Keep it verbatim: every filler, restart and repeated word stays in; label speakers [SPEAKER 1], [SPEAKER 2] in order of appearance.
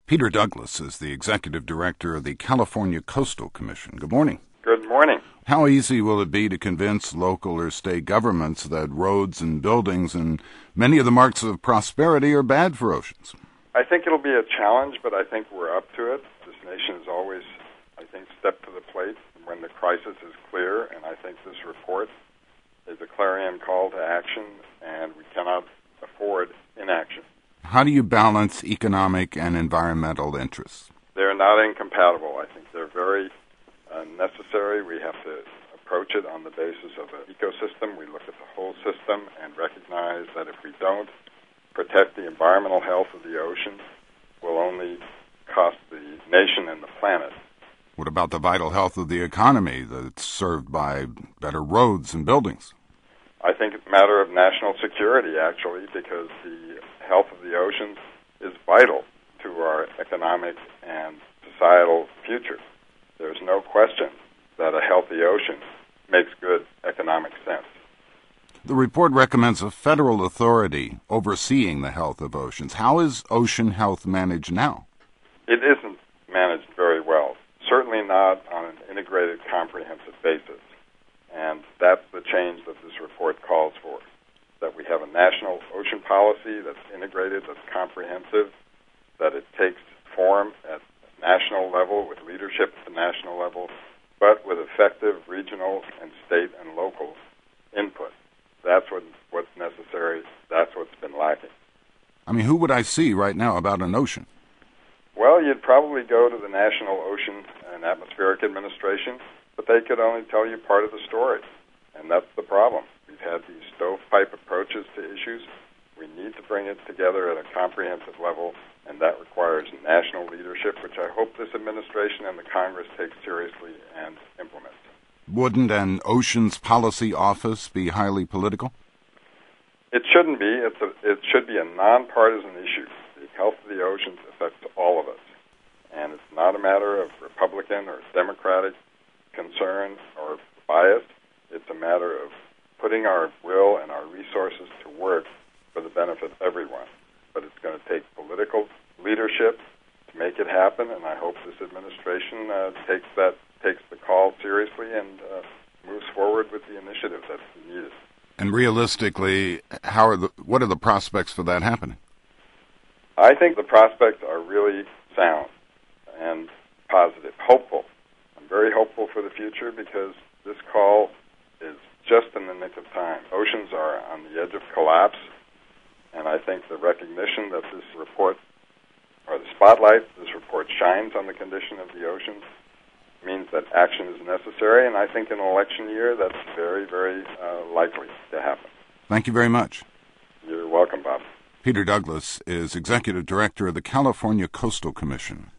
[SPEAKER 1] Peter Douglas is the Executive Director of the California Coastal Commission. Good morning.
[SPEAKER 2] Good morning.
[SPEAKER 1] How easy will it be to convince local or state governments that roads and buildings and many of the marks of prosperity are bad for oceans?
[SPEAKER 2] I think it'll be a challenge, but I think we're up to it. This nation has always, I think, stepped to the plate when the crisis is clear, and I think this report is a clarion call to action, and we cannot afford inaction.
[SPEAKER 1] How do you balance economic and environmental interests?
[SPEAKER 2] They're not incompatible. I think they're very uh, necessary. We have to approach it on the basis of an ecosystem. We look at the whole system and recognize that if we don't protect the environmental health of the ocean, will only cost the nation and the planet.
[SPEAKER 1] What about the vital health of the economy that's served by better roads and buildings?
[SPEAKER 2] I think it's a matter of national security, actually, because the health of the oceans is vital to our economic and societal future. There's no question that a healthy ocean makes good economic sense.
[SPEAKER 1] The report recommends a federal authority overseeing the health of oceans. How is ocean health managed now?
[SPEAKER 2] It isn't managed very well, certainly not on an integrated, comprehensive basis. And that's the change that this report calls for, that we have a national ocean policy that's integrated, that's comprehensive, that it takes form at national level with leadership at the national level, but with effective regional and state and local input. That's what, what's necessary. That's what's been lacking.
[SPEAKER 1] I mean, who would I see right now about an ocean?
[SPEAKER 2] Well, you'd probably go to the National Ocean and Atmospheric Administration, but they could only tell you part of the story, and that's the problem. We've had these stovepipe approaches to issues. We need to bring it together at a comprehensive level, and that requires national leadership, which I hope this administration and the Congress take seriously and implement.
[SPEAKER 1] Wouldn't an oceans policy office be highly political?
[SPEAKER 2] It shouldn't be. It's a, it should be a nonpartisan issue. The health of the oceans affects all of us, and it's not a matter of Republican or Democratic concern or bias. It's a matter of putting our will and our resources to work for the benefit of everyone. But it's going to take political leadership to make it happen, and I hope this administration uh, takes that takes the call seriously and uh, moves forward with the initiative that's needed.
[SPEAKER 1] And realistically, how are the what are the prospects for that happening?
[SPEAKER 2] I think the prospects are really sound and positive, hopeful. I'm very hopeful for the future because this call is just in the nick of time. Oceans are on the edge of collapse, and I think the recognition that this report, or the spotlight this report shines on the condition of the oceans, means that action is necessary, and I think in an election year that's very, very uh, likely to happen.
[SPEAKER 1] Thank you very much.
[SPEAKER 2] You're welcome, Bob.
[SPEAKER 1] Peter Douglas is Executive Director of the California Coastal Commission.